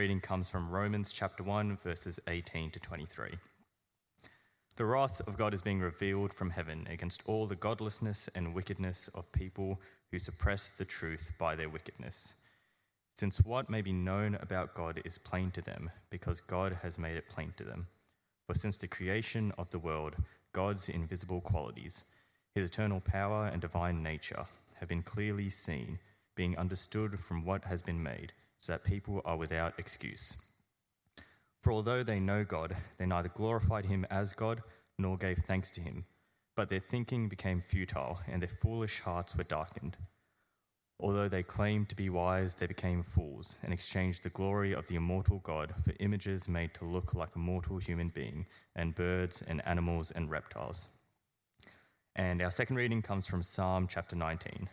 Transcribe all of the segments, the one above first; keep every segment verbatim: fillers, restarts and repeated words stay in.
Reading comes from Romans chapter one, verses eighteen to twenty-three. The wrath of God is being revealed from heaven against all the godlessness and wickedness of people who suppress the truth by their wickedness. Since what may be known about God is plain to them, because God has made it plain to them. For since the creation of the world, God's invisible qualities, his eternal power and divine nature, have been clearly seen, being understood from what has been made, so that people are without excuse. For although they know God, they neither glorified him as God, nor gave thanks to him, but their thinking became futile, and their foolish hearts were darkened. Although they claimed to be wise, they became fools, and exchanged the glory of the immortal God for images made to look like a mortal human being, and birds and animals and reptiles. And our second reading comes from Psalm chapter nineteen.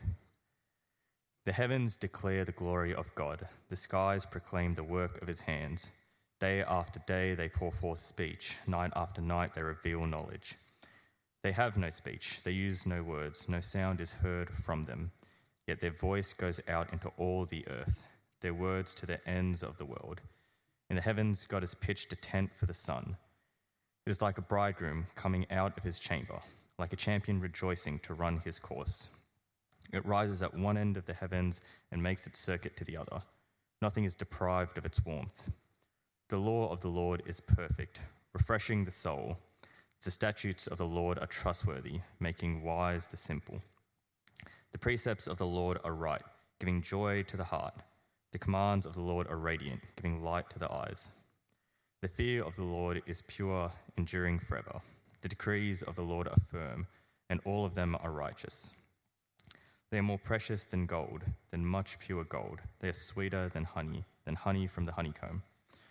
The heavens declare the glory of God. The skies proclaim the work of his hands. Day after day they pour forth speech. Night after night they reveal knowledge. They have no speech. They use no words. No sound is heard from them. Yet their voice goes out into all the earth, their words to the ends of the world. In the heavens God has pitched a tent for the sun. It is like a bridegroom coming out of his chamber, like a champion rejoicing to run his course. It rises at one end of the heavens and makes its circuit to the other. Nothing is deprived of its warmth. The law of the Lord is perfect, refreshing the soul. The statutes of the Lord are trustworthy, making wise the simple. The precepts of the Lord are right, giving joy to the heart. The commands of the Lord are radiant, giving light to the eyes. The fear of the Lord is pure, enduring forever. The decrees of the Lord are firm, and all of them are righteous. They are more precious than gold, than much pure gold. They are sweeter than honey, than honey from the honeycomb.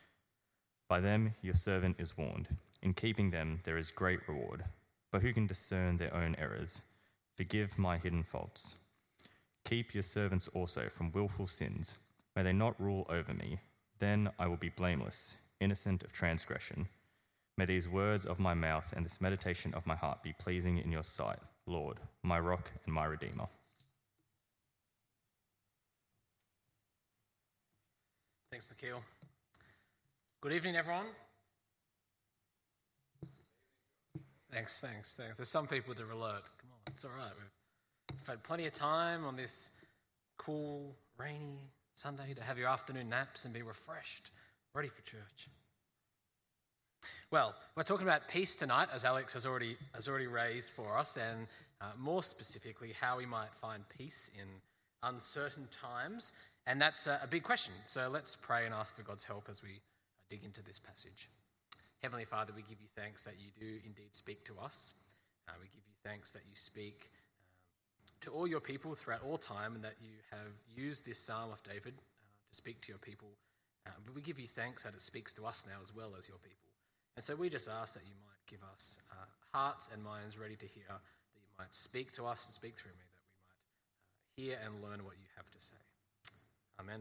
By them your servant is warned. In keeping them there is great reward. But who can discern their own errors? Forgive my hidden faults. Keep your servants also from willful sins. May they not rule over me. Then I will be blameless, innocent of transgression. May these words of my mouth and this meditation of my heart be pleasing in your sight, Lord, my rock and my redeemer. Thanks, Nikhil. Good evening, everyone. Thanks, thanks, thanks. There's some people that are alert. Come on, it's all right. We've had plenty of time on this cool, rainy Sunday to have your afternoon naps and be refreshed, ready for church. Well, we're talking about peace tonight, as Alex has already has already raised for us, and uh, more specifically, how we might find peace in uncertain times. And that's a, a big question. So let's pray and ask for God's help as we dig into this passage. Heavenly Father, we give you thanks that you do indeed speak to us. Uh, we give you thanks that you speak um, to all your people throughout all time, and that you have used this Psalm of David uh, to speak to your people. Uh, but we give you thanks that it speaks to us now as well as your people. And so we just ask that you might give us uh, hearts and minds ready to hear, that you might speak to us and speak through me, that we might uh, hear and learn what you have to say. Amen.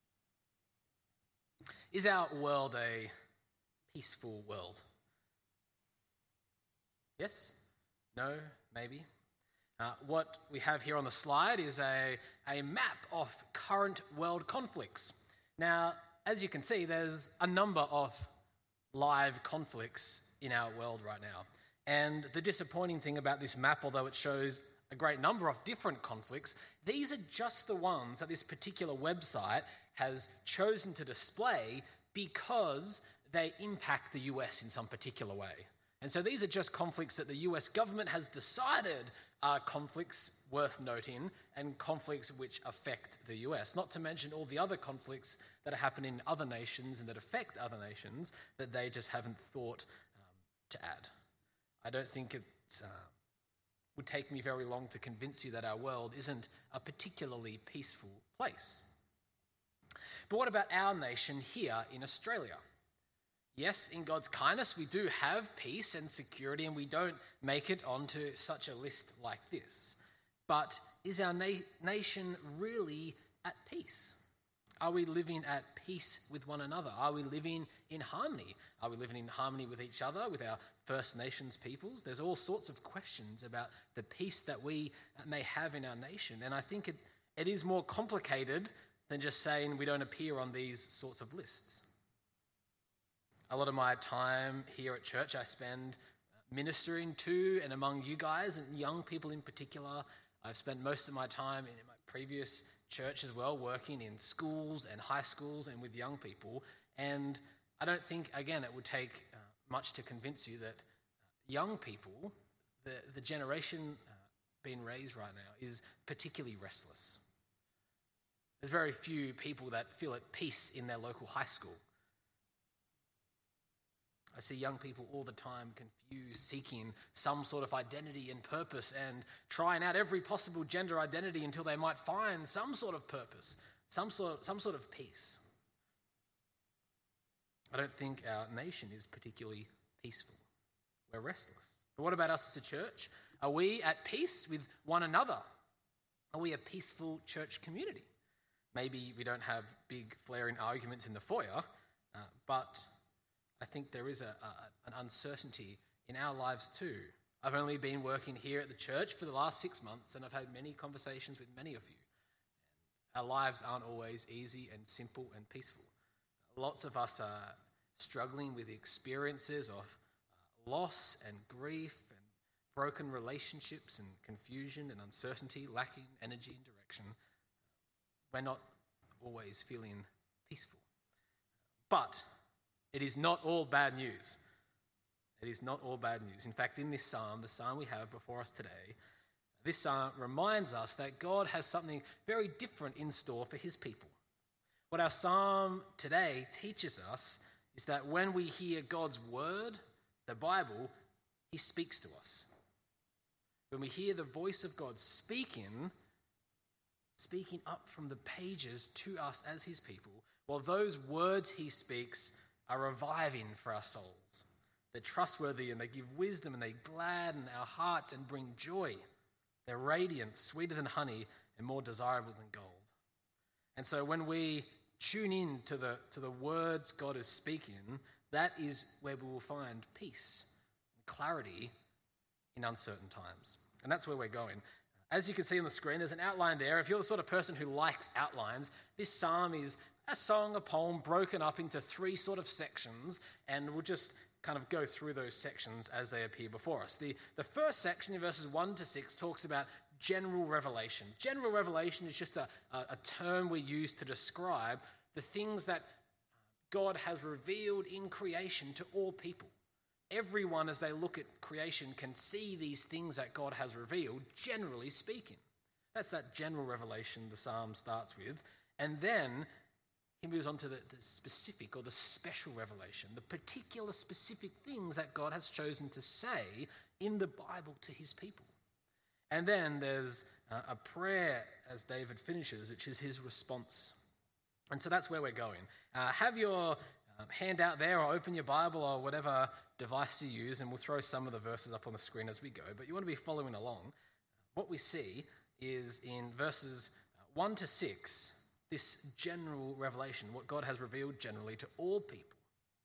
Is our world a peaceful world? Yes? No? Maybe? Uh, what we have here on the slide is a, a map of current world conflicts. Now, as you can see, there's a number of live conflicts in our world right now. And the disappointing thing about this map, although it shows a great number of different conflicts, these are just the ones that this particular website has chosen to display because they impact the U S in some particular way. And so these are just conflicts that the U S government has decided are conflicts worth noting, and conflicts which affect the U S, not to mention all the other conflicts that are happening in other nations and that affect other nations that they just haven't thought um, to add. I don't think it uh, would take me very long to convince you that our world isn't a particularly peaceful place. But what about our nation here in Australia? Yes, in God's kindness, we do have peace and security, and we don't make it onto such a list like this. But is our na- nation really at peace? Are we living at peace with one another? Are we living in harmony? Are we living in harmony with each other, with our First Nations peoples? There's all sorts of questions about the peace that we may have in our nation. And I think it, it is more complicated than just saying we don't appear on these sorts of lists. A lot of my time here at church I spend ministering to and among you guys and young people in particular. I've spent most of my time in my previous church as well, working in schools and high schools and with young people. And I don't think, again, it would take uh, much to convince you that young people, the, the generation uh, being raised right now, is particularly restless. There's very few people that feel at peace in their local high school. I see young people all the time confused, seeking some sort of identity and purpose and trying out every possible gender identity until they might find some sort of purpose, some sort, some sort of peace. I don't think our nation is particularly peaceful. We're restless. But what about us as a church? Are we at peace with one another? Are we a peaceful church community? Maybe we don't have big flaring arguments in the foyer, uh, but I think there is a, a, an uncertainty in our lives too. I've only been working here at the church for the last six months and I've had many conversations with many of you. Our lives aren't always easy and simple and peaceful. Lots of us are struggling with experiences of uh, loss and grief and broken relationships and confusion and uncertainty, lacking energy and direction. We're not always feeling peaceful. But it is not all bad news. It is not all bad news. In fact, in this psalm, the psalm we have before us today, this psalm reminds us that God has something very different in store for his people. What our psalm today teaches us is that when we hear God's word, the Bible, he speaks to us. When we hear the voice of God speaking, speaking up from the pages to us as his people, well, those words he speaks are reviving for our souls. They're trustworthy and they give wisdom and they gladden our hearts and bring joy. They're radiant, sweeter than honey, and more desirable than gold. And so when we tune in to the, to the words God is speaking, that is where we will find peace and clarity in uncertain times. And that's where we're going. As you can see on the screen, there's an outline there. If you're the sort of person who likes outlines, this psalm is a song, a poem broken up into three sort of sections, and we'll just kind of go through those sections as they appear before us. The, the first section in verses one to six talks about general revelation. General revelation is just a, a, a term we use to describe the things that God has revealed in creation to all people. Everyone, as they look at creation, can see these things that God has revealed, generally speaking. That's that general revelation the psalm starts with. And then he moves on to the, the specific or the special revelation, the particular specific things that God has chosen to say in the Bible to his people. And then there's uh, a prayer as David finishes, which is his response. And so that's where we're going. Uh, have your um, handout there or open your Bible or whatever device you use, and we'll throw some of the verses up on the screen as we go. But you want to be following along. What we see is in verses one to six, this general revelation, what God has revealed generally to all people.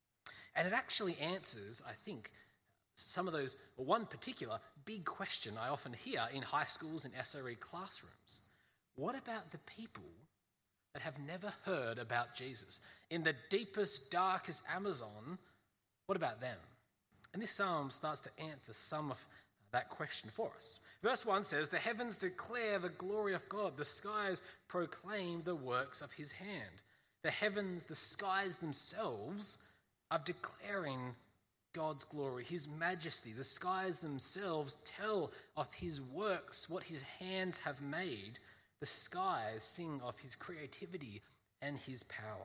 And it actually answers, I think, some of those, or one particular big question I often hear in high schools and S R E classrooms. What about the people that have never heard about Jesus? In the deepest, darkest Amazon, what about them? And this psalm starts to answer some of that question for us. Verse one says, "The heavens declare the glory of God. The skies proclaim the works of his hand." The heavens, the skies themselves are declaring God's glory, his majesty. The skies themselves tell of his works, what his hands have made. The skies sing of his creativity and his power.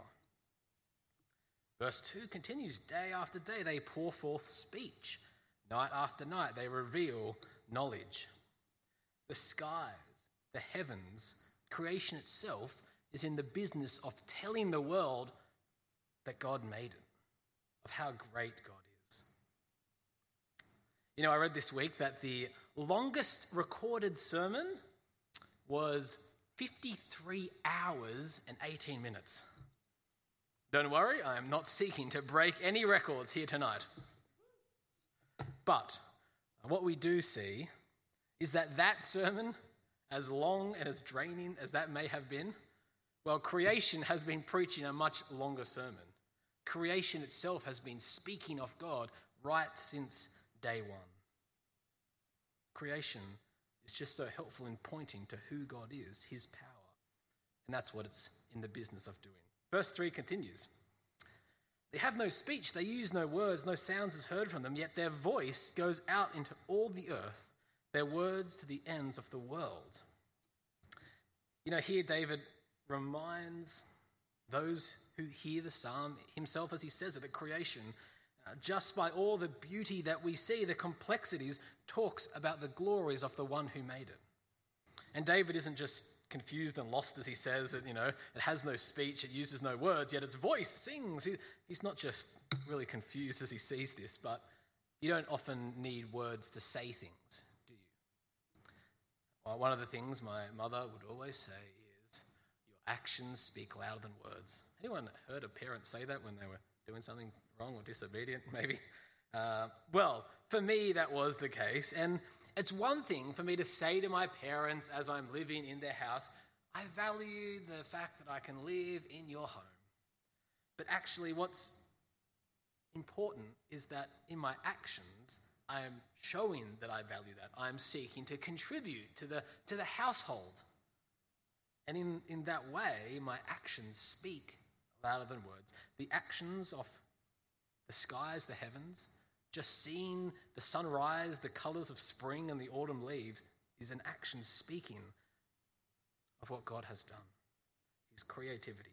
Verse two continues, "Day after day they pour forth speech. Night after night they reveal knowledge." The skies, the heavens, creation itself is in the business of telling the world that God made it, of how great God is. You know, I read this week that the longest recorded sermon was fifty-three hours and eighteen minutes. Don't worry, I am not seeking to break any records here tonight. But what we do see is that that sermon, as long and as draining as that may have been, well, creation has been preaching a much longer sermon. Creation itself has been speaking of God right since day one. Creation is just so helpful in pointing to who God is, his power. And that's what it's in the business of doing. Verse three continues. They have no speech, they use no words, no sounds is heard from them, yet their voice goes out into all the earth, their words to the ends of the world. You know, here David reminds those who hear the psalm himself as he says it at creation, uh, just by all the beauty that we see, the complexities, talks about the glories of the one who made it. And David isn't just confused and lost as he says that, you know, it has no speech, it uses no words, yet its voice sings. He, he's not just really confused as he sees this, but you don't often need words to say things, do you? Well, one of the things my mother would always say is, your actions speak louder than words. Anyone heard a parent say that when they were doing something wrong or disobedient, maybe? Uh, well, for me, that was the case. And it's one thing for me to say to my parents as I'm living in their house, I value the fact that I can live in your home. But actually what's important is that in my actions, I am showing that I value that. I'm seeking to contribute to the, to the household. And in, in that way, my actions speak louder than words. The actions of the skies, the heavens, just seeing the sunrise, the colours of spring and the autumn leaves is an action speaking of what God has done, his creativity.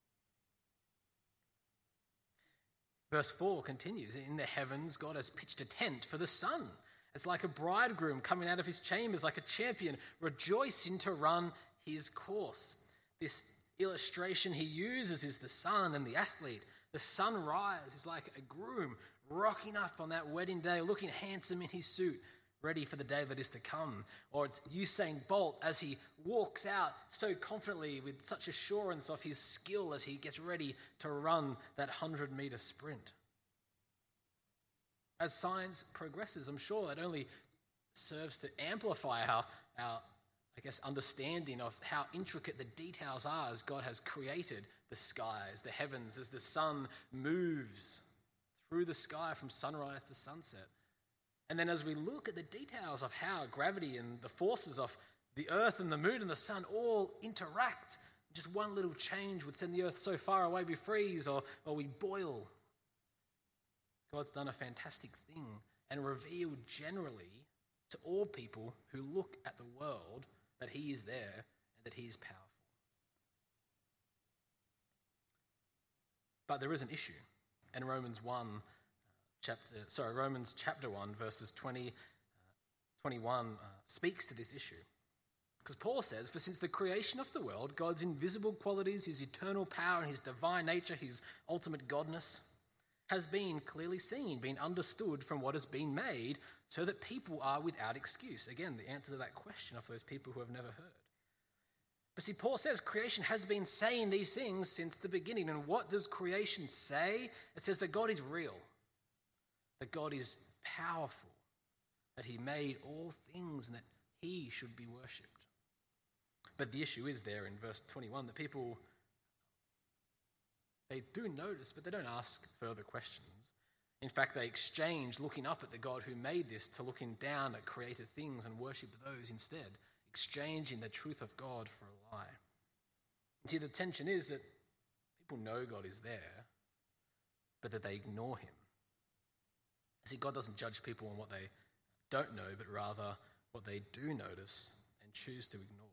Verse four continues, in the heavens God has pitched a tent for the sun. It's like a bridegroom coming out of his chambers, like a champion rejoicing to run his course. This illustration he uses is the sun and the athlete. The sunrise is like a groom rocking up on that wedding day, looking handsome in his suit, ready for the day that is to come. Or it's Usain Bolt as he walks out so confidently with such assurance of his skill as he gets ready to run that hundred-metre sprint. As science progresses, I'm sure it only serves to amplify our, our I guess, understanding of how intricate the details are as God has created the skies, the heavens, as the sun moves through the sky from sunrise to sunset. And then as we look at the details of how gravity and the forces of the earth and the moon and the sun all interact, just one little change would send the earth so far away we freeze or, or we boil. God's done a fantastic thing and revealed generally to all people who look at the world that he is there and that he is powerful. But there is an issue. And Romans one chapter, sorry, Romans chapter one, verses twenty, uh, twenty-one uh, speaks to this issue. Because Paul says, for since the creation of the world, God's invisible qualities, his eternal power and his divine nature, his ultimate godness, has been clearly seen, been understood from what has been made, so that people are without excuse. Again, the answer to that question of those people who have never heard. But see, Paul says creation has been saying these things since the beginning. And what does creation say? It says that God is real, that God is powerful, that he made all things and that he should be worshipped. But the issue is there in verse twenty-one that people, they do notice, but they don't ask further questions. In fact, they exchange looking up at the God who made this to looking down at created things and worship those instead, exchanging the truth of God for a lie. And see, the tension is that people know God is there, but that they ignore him. See, God doesn't judge people on what they don't know, but rather what they do notice and choose to ignore.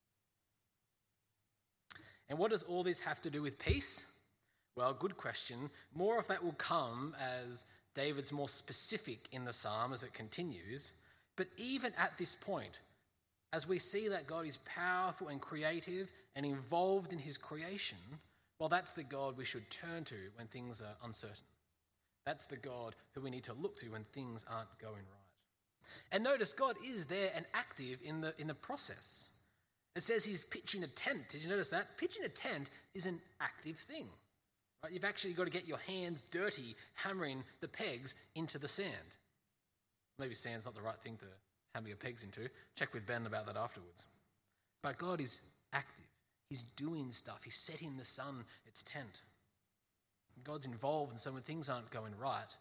And what does all this have to do with peace? Well, good question. More of that will come as David's more specific in the psalm as it continues. But even at this point, as we see that God is powerful and creative and involved in his creation, well, that's the God we should turn to when things are uncertain. That's the God who we need to look to when things aren't going right. And notice God is there and active in the, in the process. It says he's pitching a tent. Did you notice that? Pitching a tent is an active thing. Right? You've actually got to get your hands dirty hammering the pegs into the sand. Maybe sand's not the right thing to hammer your pegs into. Check with Ben about that afterwards. But God is active. He's doing stuff. He's setting the sun its tent. God's involved, and so when things aren't going right,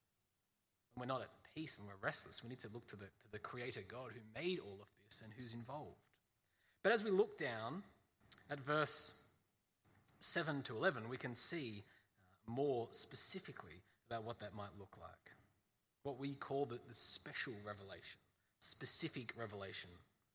when we're not at peace, when we're restless, we need to look to the, to the Creator God who made all of this and who's involved. But as we look down at verse seven to eleven, we can see uh, more specifically about what that might look like. What we call the, the special revelation, specific revelation.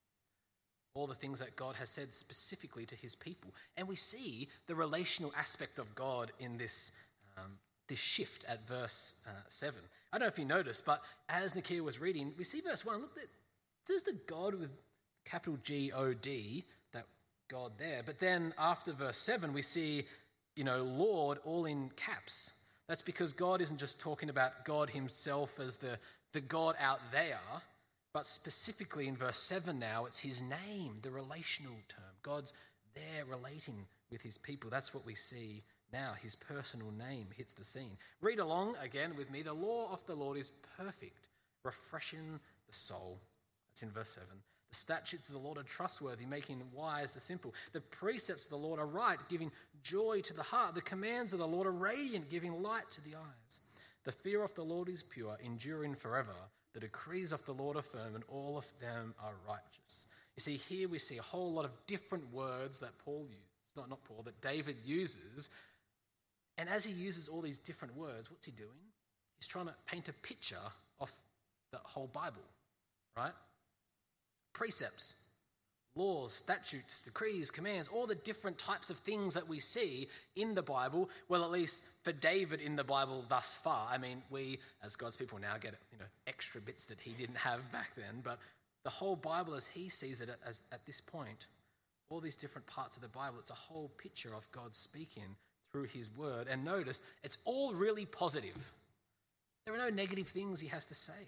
All the things that God has said specifically to his people. And we see the relational aspect of God in this, um, this shift at verse uh, seven. I don't know if you noticed, but as Nikia was reading, we see verse one. Look, it says the God with capital G O D, that God there. But then after verse seven, we see, you know, Lord all in caps. That's because God isn't just talking about God himself as the, the God out there, but specifically in verse seven now, it's his name, the relational term. God's there relating with his people. That's what we see now. His personal name hits the scene. Read along again with me. The law of the Lord is perfect, refreshing the soul. That's in verse seven. The statutes of the Lord are trustworthy, making wise the simple. The precepts of the Lord are right, giving joy to the heart. The commands of the Lord are radiant, giving light to the eyes. The fear of the Lord is pure, enduring forever. The decrees of the Lord are firm, and all of them are righteous. You see, here we see a whole lot of different words that Paul uses, not, not Paul, that David uses. And as he uses all these different words, what's he doing? He's trying to paint a picture of the whole Bible, right? Precepts, laws, statutes, decrees, commands, all the different types of things that we see in the Bible, well, at least for David in the Bible thus far. I mean, we, as God's people now, get, you know, extra bits that he didn't have back then, but the whole Bible as he sees it as, at this point, all these different parts of the Bible, it's a whole picture of God speaking through his word. And notice, it's all really positive. There are no negative things he has to say.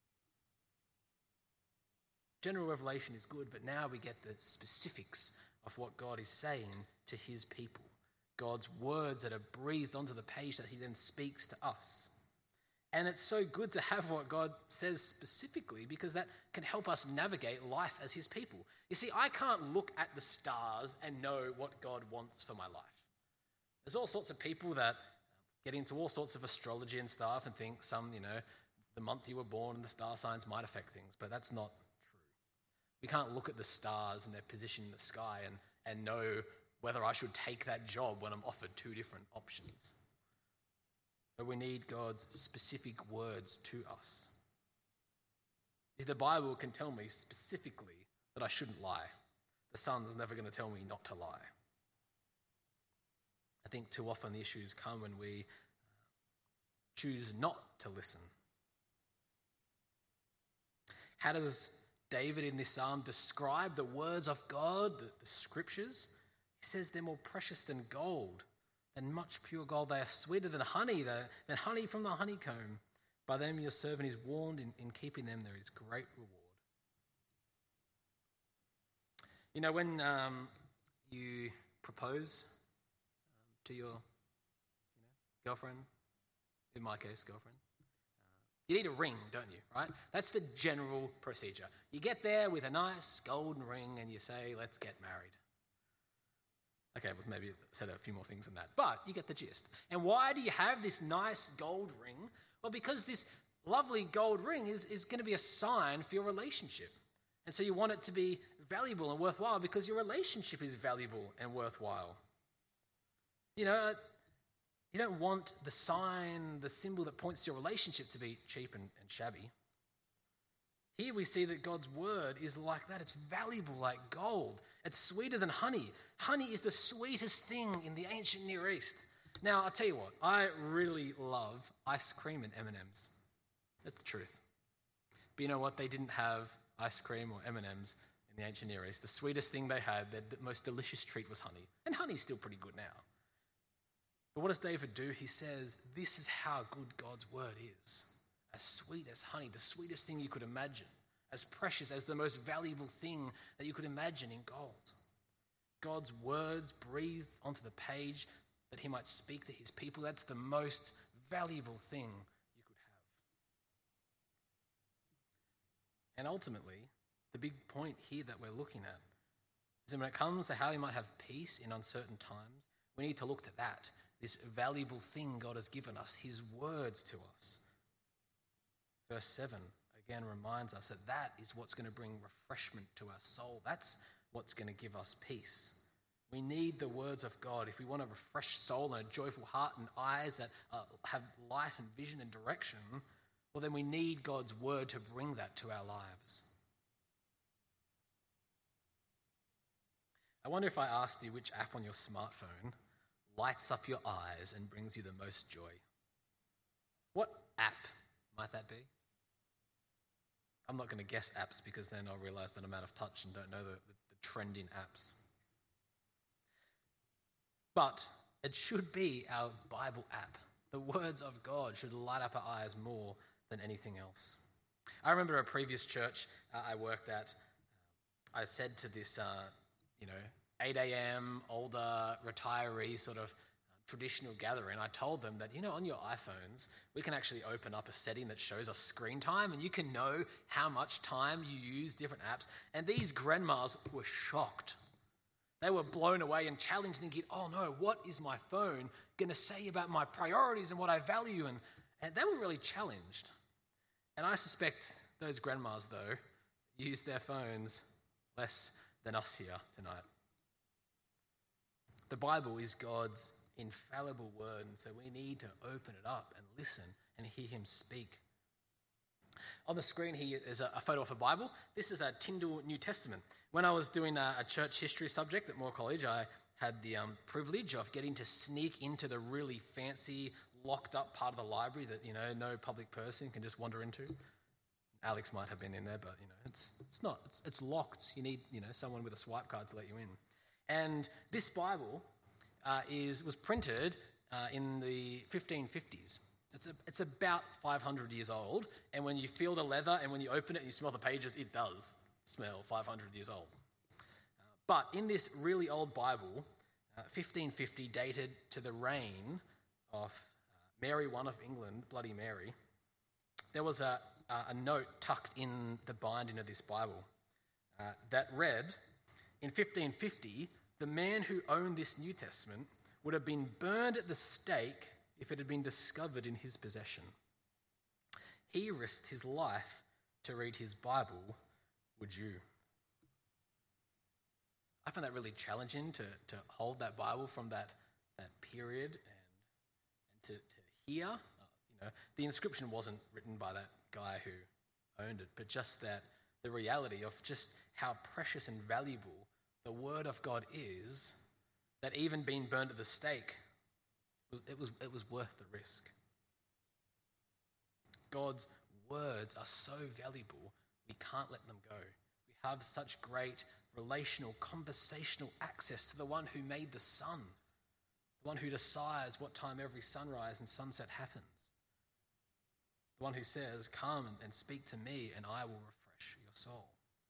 General revelation is good, but now we get the specifics of what God is saying to his people. God's words that are breathed onto the page that he then speaks to us. And it's so good to have what God says specifically, because that can help us navigate life as his people. You see, I can't look at the stars and know what God wants for my life. There's all sorts of people that get into all sorts of astrology and stuff and think some, you know, the month you were born and the star signs might affect things, but that's not. We can't look at the stars and their position in the sky and, and know whether I should take that job when I'm offered two different options. But we need God's specific words to us. If the Bible can tell me specifically that I shouldn't lie, the sun's never going to tell me not to lie. I think too often the issues come when we choose not to listen. How does David in this psalm describe the words of God, the, the scriptures? He says they're more precious than gold, than much pure gold. They are sweeter than honey, than honey from the honeycomb. By them your servant is warned. In, in keeping them there is great reward. You know, when um, you propose um, to your you know, girlfriend, in my case, girlfriend, you need a ring, don't you, right? That's the general procedure. You get there with a nice golden ring and you say, let's get married. Okay, well, maybe said a few more things than that, but you get the gist. And why do you have this nice gold ring? Well, because this lovely gold ring is, is going to be a sign for your relationship. And so you want it to be valuable and worthwhile because your relationship is valuable and worthwhile. You know, you don't want the sign, the symbol that points to your relationship to be cheap and, and shabby. Here we see that God's word is like that. It's valuable like gold. It's sweeter than honey. Honey is the sweetest thing in the ancient Near East. Now, I'll tell you what, I really love ice cream and M and M's. That's the truth. But you know what? They didn't have ice cream or M and M's in the ancient Near East. The sweetest thing they had, their most delicious treat was honey. And honey's still pretty good now. But what does David do? He says, this is how good God's word is. As sweet as honey, the sweetest thing you could imagine. As precious as the most valuable thing that you could imagine in gold. God's words breathed onto the page that he might speak to his people. That's the most valuable thing you could have. And ultimately, the big point here that we're looking at is that when it comes to how we might have peace in uncertain times, we need to look to that. this valuable thing God has given us, his words to us. Verse seven again reminds us that that is what's going to bring refreshment to our soul. That's what's going to give us peace. We need the words of God. If we want a refreshed soul and a joyful heart and eyes that uh, have light and vision and direction, well, then we need God's word to bring that to our lives. I wonder if I asked you which app on your smartphone lights up your eyes and brings you the most joy. What app might that be? I'm not going to guess apps because then I'll realize that I'm out of touch and don't know the, the, the trend in apps. But it should be our Bible app. The words of God should light up our eyes more than anything else. I remember a previous church uh, I worked at, I said to this, uh, you know, eight a.m. older retiree sort of traditional gathering, I told them that, you know, on your iPhones, we can actually open up a setting that shows us screen time and you can know how much time you use different apps. And these grandmas were shocked. They were blown away and challenged, thinking, oh no, what is my phone going to say about my priorities and what I value? And, and they were really challenged. And I suspect those grandmas, though, use their phones less than us here tonight. The Bible is God's infallible word, and so we need to open it up and listen and hear him speak. On the screen here is a, a photo of a Bible. This is a Tyndale New Testament. When I was doing a, a church history subject at Moore College, I had the um, privilege of getting to sneak into the really fancy, locked up part of the library that, you know, no public person can just wander into. Alex might have been in there, but, you know, it's it's not. It's, it's locked. You need, you know, someone with a swipe card to let you in. And this Bible uh, is was printed uh, in the fifteen fifties. It's, a, it's about five hundred years old, and when you feel the leather and when you open it and you smell the pages, it does smell five hundred years old. Uh, but in this really old Bible, uh, fifteen fifty, dated to the reign of uh, Mary the First of England, Bloody Mary, there was a, a, a note tucked in the binding of this Bible uh, that read, in fifteen fifty, the man who owned this New Testament would have been burned at the stake if it had been discovered in his possession. He risked his life to read his Bible. Would you? I find that really challenging to, to hold that Bible from that, that period and, and to, to hear. Uh, you know, the inscription wasn't written by that guy who owned it, but just that the reality of just how precious and valuable the Word of God is, that even being burned at the stake, it was, it was worth the risk. God's words are so valuable, we can't let them go. We have such great relational, conversational access to the one who made the sun, the one who decides what time every sunrise and sunset happens, the one who says, come and speak to me and I will refresh your soul.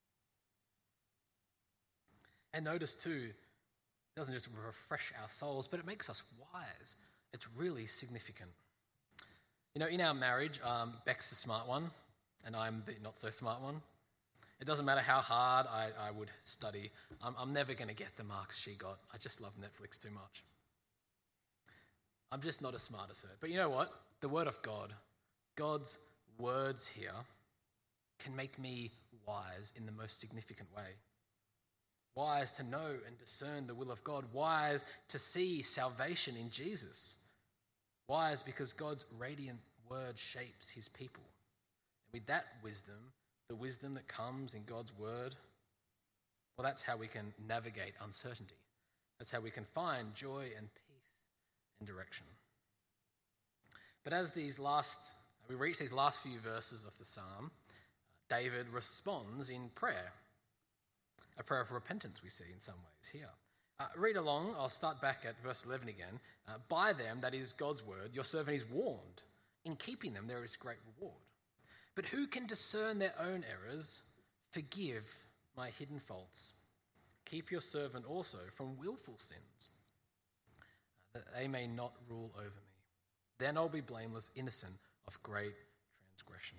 And notice too, it doesn't just refresh our souls, but it makes us wise. It's really significant. You know, in our marriage, um, Beck's the smart one, and I'm the not so smart one. It doesn't matter how hard I, I would study. I'm, I'm never going to get the marks she got. I just love Netflix too much. I'm just not as smart as her. But you know what? The Word of God, God's words here, can make me wise in the most significant way. Wise to know and discern the will of God. Wise to see salvation in Jesus. Wise because God's radiant word shapes his people. And with that wisdom, the wisdom that comes in God's word, well, that's how we can navigate uncertainty. That's how we can find joy and peace and direction. But as these last, we reach these last few verses of the psalm, David responds in prayer. A prayer of repentance we see in some ways here. Uh, read along, I'll start back at verse eleven again. Uh, By them, that is God's word, your servant is warned. In keeping them there is great reward. But who can discern their own errors? Forgive my hidden faults. Keep your servant also from willful sins, uh, that they may not rule over me. Then I'll be blameless, innocent of great transgression.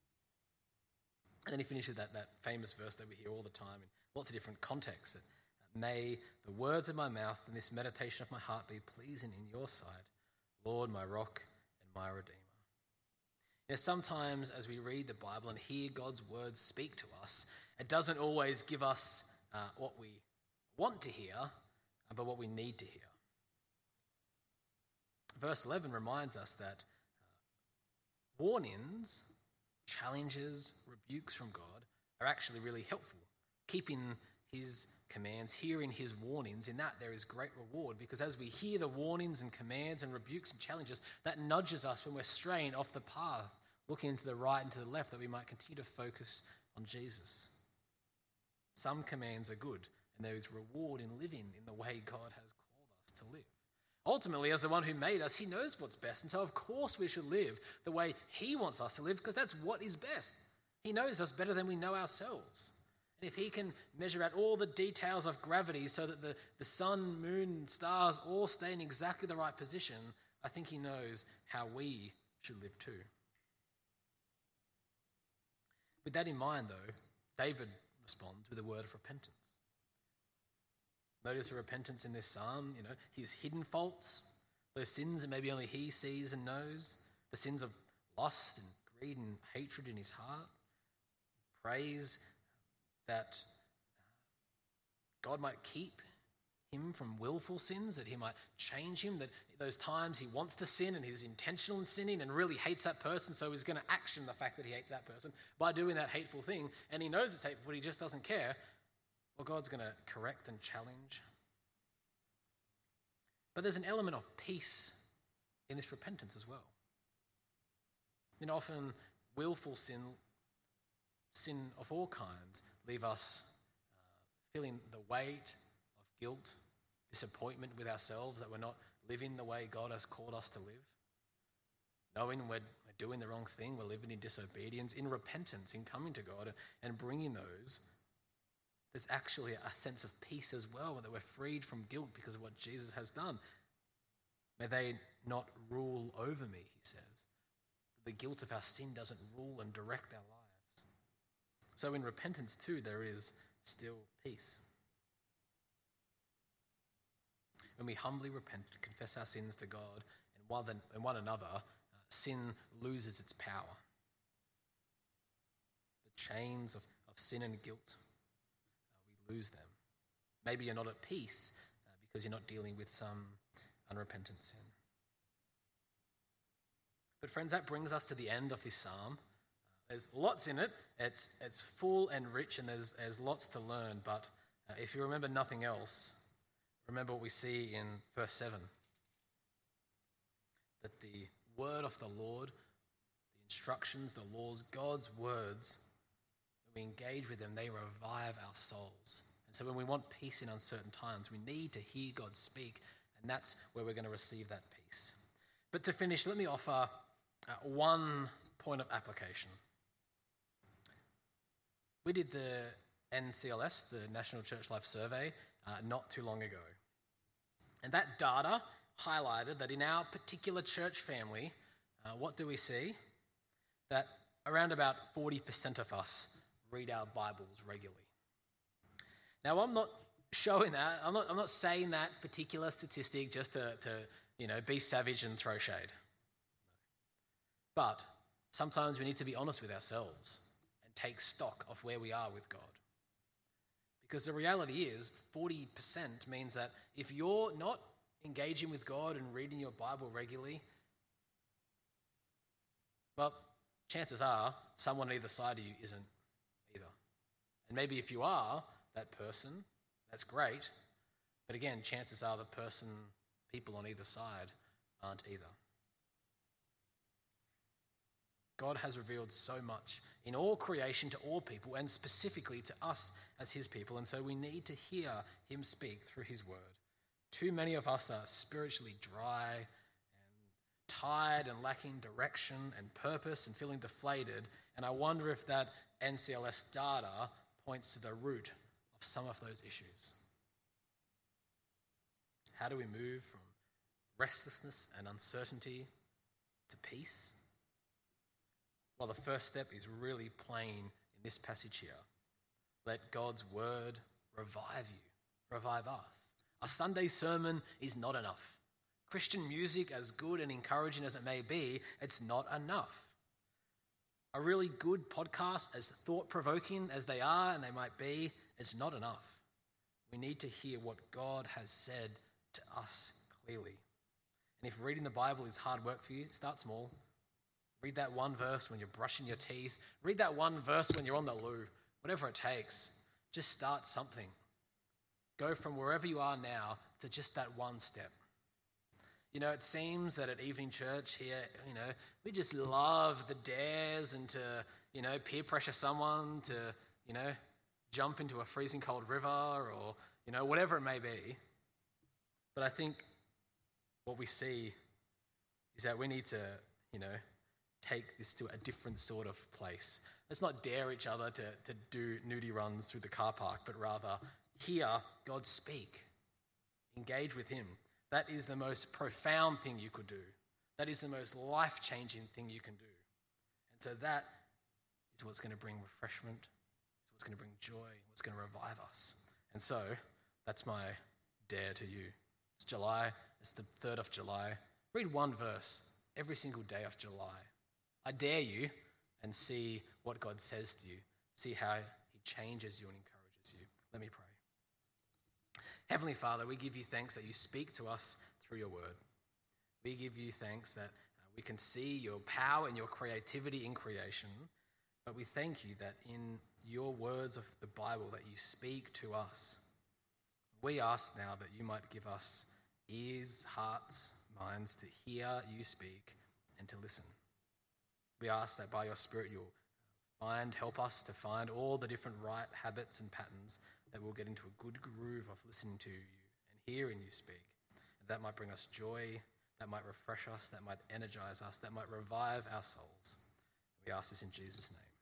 And then he finishes that, that famous verse that we hear all the time in lots of different contexts, that May the words of my mouth and this meditation of my heart be pleasing in your sight, Lord, my rock and my redeemer. You know, sometimes as we read the Bible and hear God's words speak to us, it doesn't always give us uh, what we want to hear, but what we need to hear. Verse eleven reminds us that uh, warnings, challenges, rebukes from God are actually really helpful. Keeping his commands, hearing his warnings, in that there is great reward, because as we hear the warnings and commands and rebukes and challenges, that nudges us when we're straying off the path, looking to the right and to the left, that we might continue to focus on Jesus. Some commands are good, and there is reward in living in the way God has called us to live. Ultimately, as the one who made us, he knows what's best, and so of course we should live the way he wants us to live, because that's what is best. He knows us better than we know ourselves. And if he can measure out all the details of gravity so that the, the sun, moon, and stars all stay in exactly the right position, I think he knows how we should live too. With that in mind, though, David responds with a word of repentance. Notice the repentance in this psalm, you know, his hidden faults, those sins that maybe only he sees and knows, the sins of lust and greed and hatred in his heart. Praise that God might keep him from willful sins, that he might change him, that those times he wants to sin and he's intentional in sinning and really hates that person, so he's going to action the fact that he hates that person by doing that hateful thing, and he knows it's hateful, but he just doesn't care. Well, God's going to correct and challenge. But there's an element of peace in this repentance as well. You know, often willful sin, sin of all kinds, leave us uh, feeling the weight of guilt, disappointment with ourselves that we're not living the way God has called us to live. Knowing we're, we're doing the wrong thing, we're living in disobedience, in repentance, in coming to God and bringing those, there's actually a sense of peace as well, that we're freed from guilt because of what Jesus has done. May they not rule over me, he says. The guilt of our sin doesn't rule and direct our lives. So in repentance too, there is still peace. When we humbly repent, confess our sins to God and one, and one another, uh, sin loses its power. The chains of, of sin and guilt, lose them. Maybe you're not at peace uh, because you're not dealing with some unrepentant sin. But friends, that brings us to the end of this psalm. Uh, there's lots in it. It's it's full and rich, and there's there's lots to learn. But uh, if you remember nothing else, remember what we see in verse seven. That the word of the Lord, the instructions, the laws, God's words, we engage with them, they revive our souls. And so when we want peace in uncertain times, we need to hear God speak, and that's where we're going to receive that peace. But to finish, let me offer uh, one point of application. We did the N C L S, the National Church Life Survey, uh, not too long ago. And that data highlighted that in our particular church family, uh, what do we see? That around about forty percent of us read our Bibles regularly. Now, I'm not showing that. I'm not, I'm not saying that particular statistic just to, to, you know, be savage and throw shade. But sometimes we need to be honest with ourselves and take stock of where we are with God. Because the reality is, forty percent means that if you're not engaging with God and reading your Bible regularly, well, chances are someone on either side of you isn't either. And maybe if you are that person, that's great. But again, chances are the person, people on either side aren't either. God has revealed so much in all creation to all people, and specifically to us as his people. And so we need to hear him speak through his word. Too many of us are spiritually dry and tired and lacking direction and purpose and feeling deflated. And I wonder if that N C L S data points to the root of some of those issues. How do we move from restlessness and uncertainty to peace? Well, the first step is really plain in this passage here. Let God's word revive you. revive us. A Sunday sermon is not enough. Christian music, as good and encouraging as it may be, it's not enough. A really good podcast, as thought-provoking as they are and they might be, it's not enough. We need to hear what God has said to us clearly. And if reading the Bible is hard work for you, start small. Read that one verse when you're brushing your teeth. Read that one verse when you're on the loo. Whatever it takes, just start something. Go from wherever you are now to just that one step. You know, it seems that at evening church here, you know, we just love the dares and to, you know, peer pressure someone to, you know, jump into a freezing cold river or, you know, whatever it may be. But I think what we see is that we need to, you know, take this to a different sort of place. Let's not dare each other to, to do nudie runs through the car park, but rather hear God speak. Engage with him. That is the most profound thing you could do. That is the most life-changing thing you can do. And so that is what's going to bring refreshment. It's what's going to bring joy. What's going to revive us. And so that's my dare to you. It's July. It's the third of July. Read one verse every single day of July. I dare you, and see what God says to you. See how he changes you and encourages you. Let me pray. Heavenly Father, we give you thanks that you speak to us through your word. We give you thanks that uh, we can see your power and your creativity in creation, but we thank you that in your words of the Bible that you speak to us. We ask now that you might give us ears, hearts, minds to hear you speak and to listen. We ask that by your Spirit you'll find, help us to find all the different right habits and patterns that we'll get into a good groove of listening to you and hearing you speak. And that might bring us joy, that might refresh us, that might energize us, that might revive our souls. We ask this in Jesus' name.